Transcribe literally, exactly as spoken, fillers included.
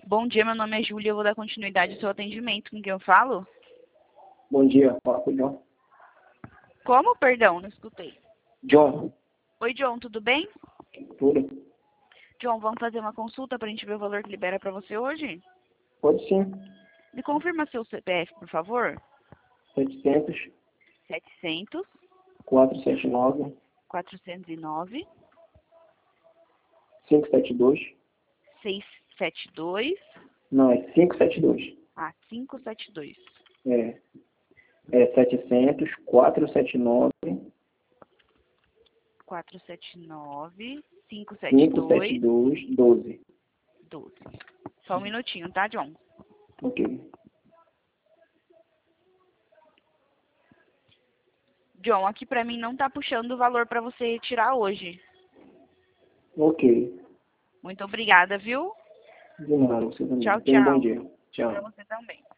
Bom dia, meu nome é Júlia, eu vou dar continuidade ao seu atendimento. Com quem eu falo? Bom dia, fala com o John. Como? Perdão, não escutei. John, Oi, John, tudo bem? tudo? John, vamos fazer uma consulta para a gente ver o valor que libera para você hoje? Pode sim. Me confirma seu C P F, por favor. setecentos, setecentos, quatrocentos e setenta e nove, quatrocentos e nove, quinhentos e setenta e dois. seiscentos e setenta e dois. Não, é quinhentos e setenta e dois. Ah, quinhentos e setenta e dois. É. É setecentos, quatrocentos e setenta e nove, quatrocentos e setenta e nove, quinhentos e setenta e quinhentos e setenta e dois, dois, doze. doze. Só um minutinho, tá, John? Ok. John, aqui pra mim não tá puxando o valor pra você tirar hoje. Ok. Muito obrigada, viu? De nada, você também. Tchau, Tenha um bom tchau. dia. Tchau. Pra você também.